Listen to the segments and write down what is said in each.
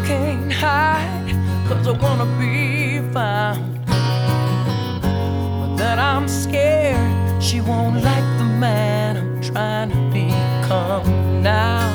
can't hide, 'cause I wanna be found. But then I'm scared she won't like the man I'm trying to become now.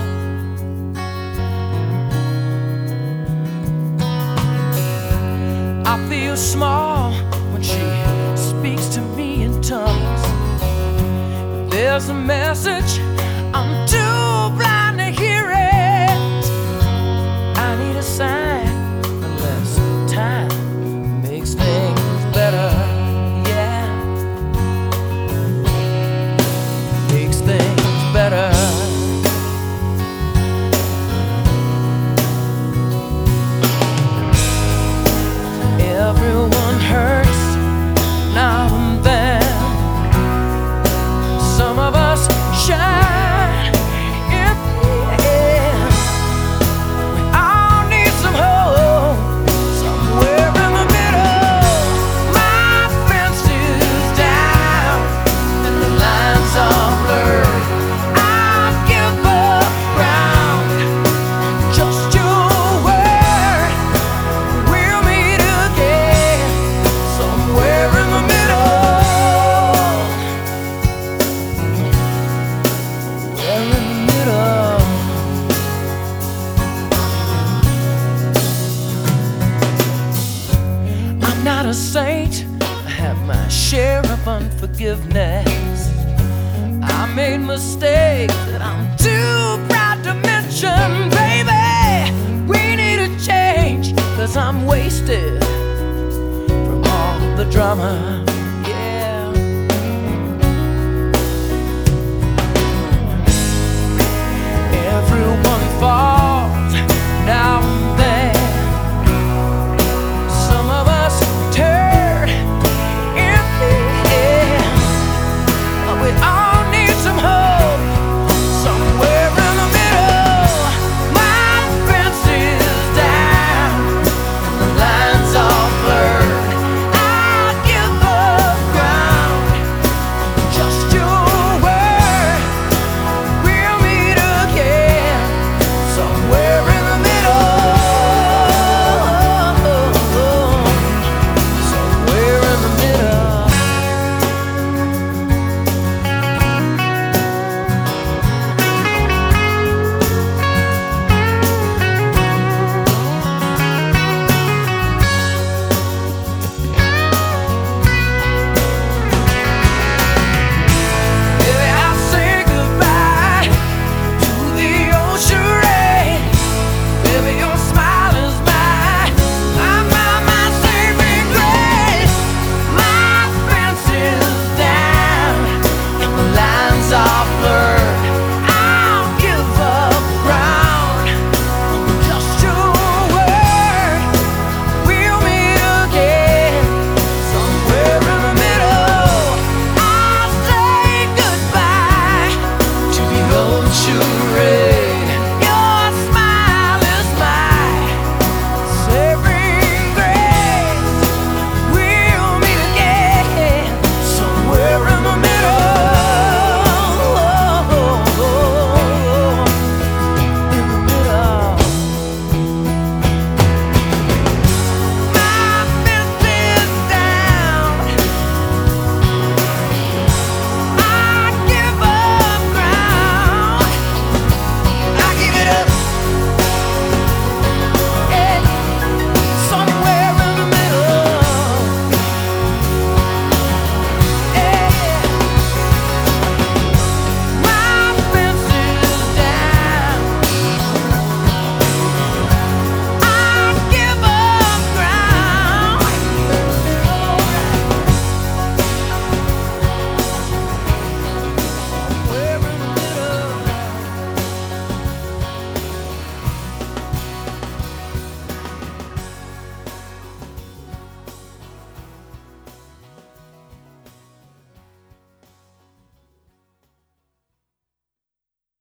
I feel small when she speaks to me in tongues. If there's a message, I'm too blind to hear it. I need a sign, unless time makes things better. Yeah, makes things better. Everyone hurts now and then. Some of us shine in the end. We all need some hope somewhere in the middle. My fence is down and the lines are blurred. I'll give up ground, just your word. We'll meet again somewhere in the middle. Somewhere in the middle. I'm not a saint, I have my share of unforgiveness. I made mistakes that I'm too proud to mention. Baby, we need a change, 'cause I'm wasted from all the drama.